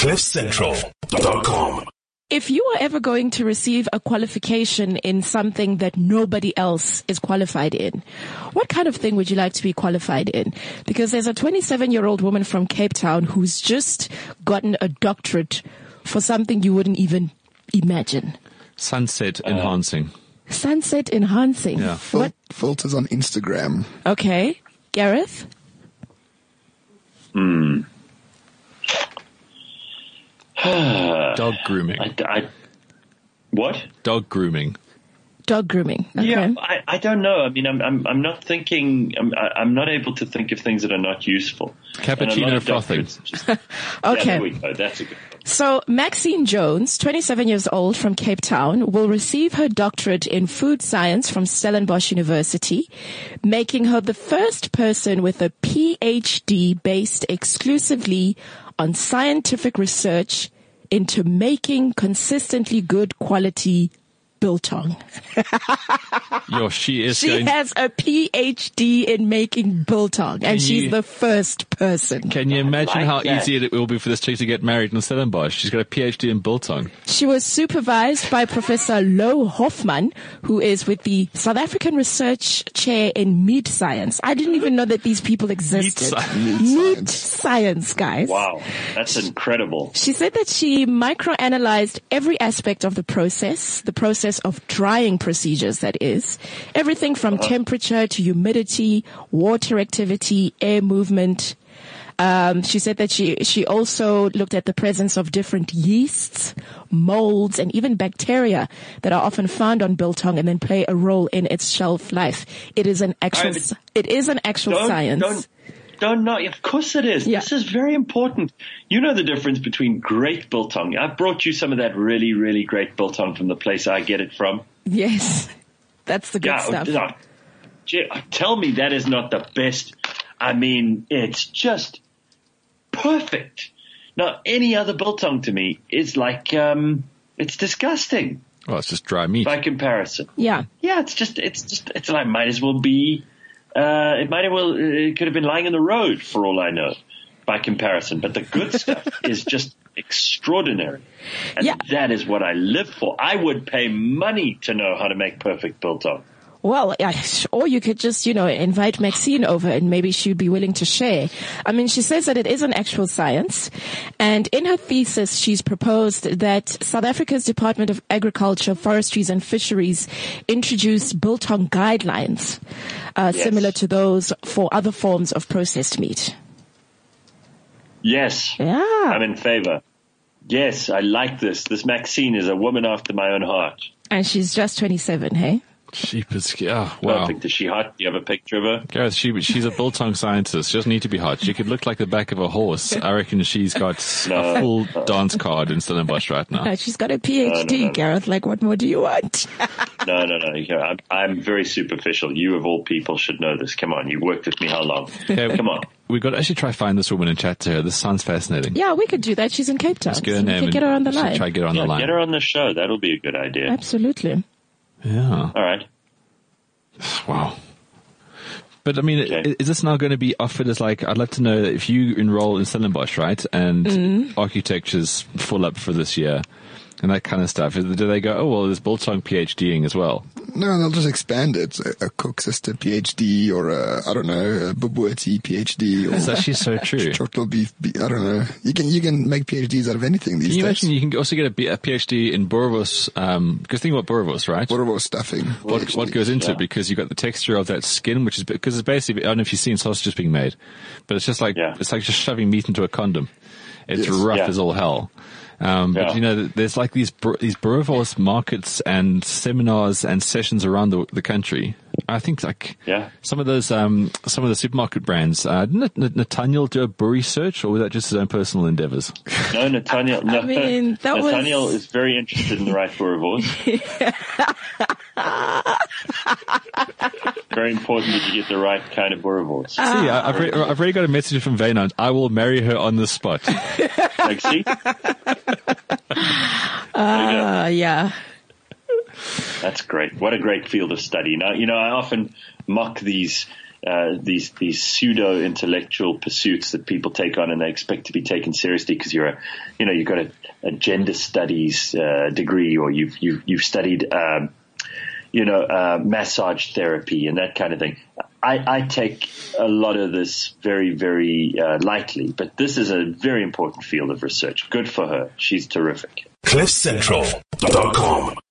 CliffCentral.com. If you are ever going to receive a qualification in something that nobody else is qualified in, what kind of thing would you like to be qualified in? Because there's a 27-year-old woman from Cape Town who's just gotten a doctorate for something you wouldn't even imagine. Sunset enhancing. Sunset enhancing. Yeah. What? Filters on Instagram. Okay. Gareth? Dog grooming. What? Dog grooming. Dog grooming. Okay. Yeah, I don't know. I mean, I'm not thinking. I'm not able to think of things that are not useful. Cappuccino frothing. Okay. Yeah, there we go. That's a good one. So Maxine Jones, 27 years old from Cape Town, will receive her doctorate in food science from Stellenbosch University, making her the first person with a PhD based exclusively on scientific research into making consistently good quality biltong. She has a PhD in making biltong, and she's the first person. Can you imagine how easy it will be for this chick to get married in Stellenbosch? She's got a PhD in biltong. She was supervised by Professor Lo Hoffman, who is with the South African Research Chair in Meat Science. I didn't even know that these people existed. Meat science, guys. Wow, that's incredible. She said that she microanalyzed every aspect of the process of drying procedures, that is. Everything from temperature to humidity, water activity, air movement. She said that she also looked at the presence of different yeasts, molds, and even bacteria that are often found on biltong and then play a role in its shelf life. It is an actual science. Of course it is. Yeah. This is very important. You know the difference between great biltong. I've brought you some of that really, really great biltong from the place I get it from. Yes, that's the good stuff. Tell me that is not the best. I mean, it's just perfect. Now, any other biltong to me is like, it's disgusting. Well, it's just dry meat. By comparison. Yeah. Yeah, it's like, might as well be, it could have been lying in the road for all I know, by comparison. But the good stuff is just extraordinary. And that is what I live for. I would pay money to know how to make perfect biltong. Well, or you could just, invite Maxine over and maybe she'd be willing to share. I mean, she says that it is an actual science. And in her thesis, she's proposed that South Africa's Department of Agriculture, Forestries and Fisheries introduce biltong guidelines, similar to those for other forms of processed meat. Yes. Yeah. I'm in favor. Yes, I like this. This Maxine is a woman after my own heart. And she's just 27, hey? Wow. Perfect. Is she hot? Do you have a picture of her? Gareth, she's a biltong scientist. She doesn't need to be hot. She could look like the back of a horse. I reckon she's got a full dance card in Stellenbosch right now. No, she's got a PhD, Gareth. Like, what more do you want? No. I'm very superficial. You, of all people, should know this. Come on. You worked with me how long? Okay, come on. We've got to actually try find this woman and chat to her. This sounds fascinating. Yeah, we could do that. She's in Cape Town. Let's get her name. We could get her on the line. Try to get her on the line. Get her on the show. That'll be a good idea. Absolutely. Yeah. All right. Wow. But I mean, is this now going to be offered as like, I'd love to know that if you enroll in Stellenbosch, right, and architecture's full up for this year and that kind of stuff, do they go, oh, well, there's biltong PhDing as well? No, they'll just expand it. A cook sister PhD or a Bubuati PhD. That's actually so true. Chocolate beef, I don't know. You can make PhDs out of anything these days. Can you imagine you can also get a PhD in boerewors, because think about boerewors, right? Boerewors stuffing. What goes into it, because you've got the texture of that skin, which is, because it's basically, I don't know if you've seen sausages being made, but it's just like, it's like just shoving meat into a condom. It's rough as all hell. But there's like these boerewors markets and seminars and sessions around the country. I think some of those some of the supermarket brands. Didn't Nathaniel do a brewery search, or was that just his own personal endeavors? No, Nathaniel. No, I mean, Nathaniel is very interested in the right boerewors. Very important that you get the right kind of boerewors. See, I've already got a message from Vaynon. I will marry her on the spot. Like, see? Yeah. That's great. What a great field of study. Now, I often mock these these pseudo intellectual pursuits that people take on and they expect to be taken seriously because you've got a gender studies degree, or you've studied massage therapy and that kind of thing. I take a lot of this very, very lightly, but this is a very important field of research. Good for her. She's terrific. CliffCentral.com